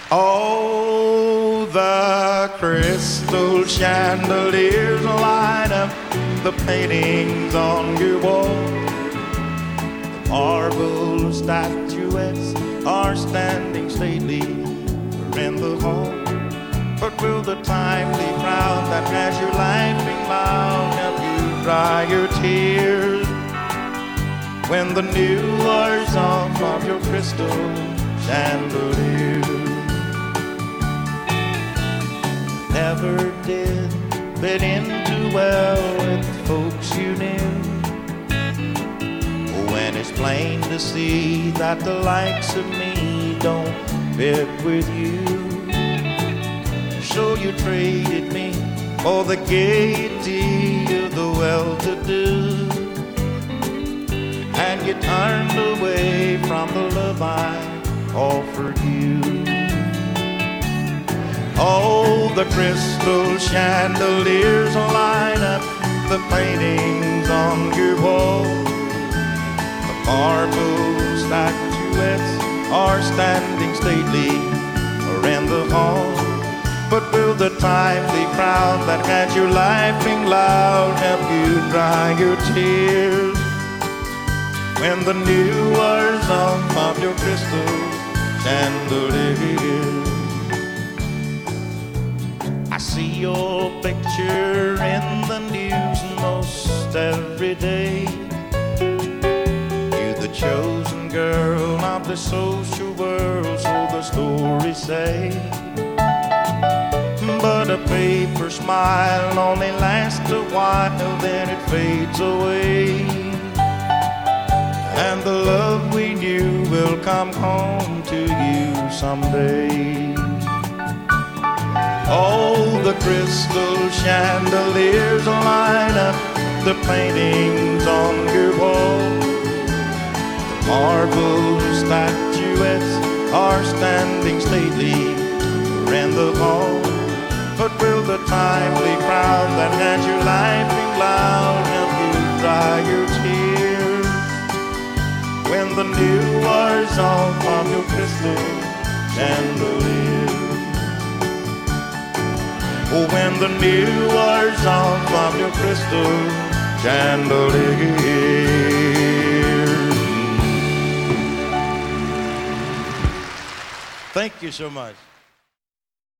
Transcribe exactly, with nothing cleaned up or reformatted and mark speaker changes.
Speaker 1: Oh, the crystal chandeliers light up the paintings on your wall. The marble statuettes are standing stately in the hall. But will the timely crowd that has you laughing loud help you dry your tears when the new wears off of your crystal chandelier? Never did fit in too well with the folks you knew. When it's plain to see that the likes of me don't fit with you, so you traded me for the gaiety of the well-to-do, and you turned away from the love I offered you. Oh, the crystal chandeliers light up the paintings on your wall. The marble statuettes are standing stately in the hall. But will the timely crowd that had you laughing loud help you dry your tears when the new wears off of your crystal chandelier? I see your picture in the news most every day. You're the chosen girl of the social world, so the stories say. But a paper smile only lasts a while, then it fades away, and the love we knew will come home to you someday. Oh, the crystal chandeliers light up the paintings on your wall. The marble statuettes are standing stately in the hall. But will the timely crowd that had you laughing loud help you dry your tears when the new wears off of your crystal chandelier? Oh, when the new wears off of your crystal chandelier. Thank you so much.